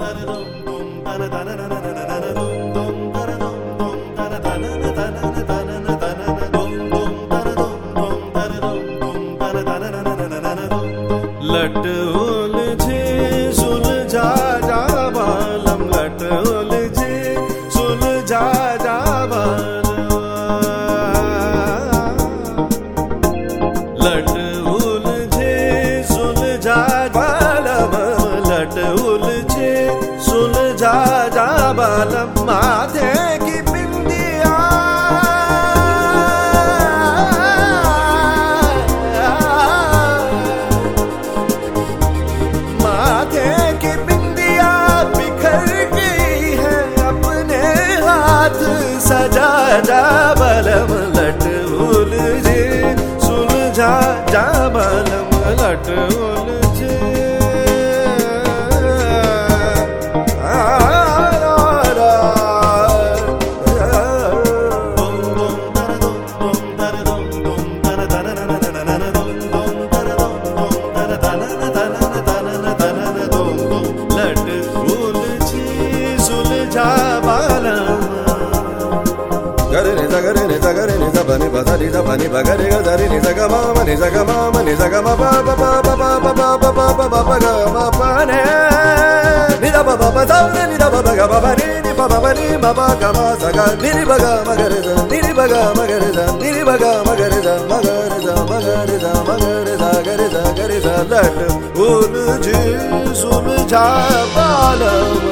लट उलझे सुलझा जा बालम, लट उलझे सुलझा जा बालम, लट उलझे सुलझा बालम, लट उलझे सुलझा जा बालम। माथे की बिंदिया सजा जा बालम, लट उलझे सुलझा जा बालम, लट उलझे लट उलझे सुलझा बालम। गरे नि सा गरे नि सा गरे नि सा बनि ब सा नि सा बनि ब गरे ग सा रे नि सा ग म म नि सा ग म म नि सा ग म प प प प प प प प प प प ग म प ने नि दा प प प सा नि दा प प ग प प नि नि प प प नि म प ग म सा ग नि नि ब ग म गरे सा नि नि ब ग म गरे सा नि नि ब ग म गरे सा म गरे सा म गरे सा म गरे सा गरे सा गरे सा। लट उलझे सुलझा बालम।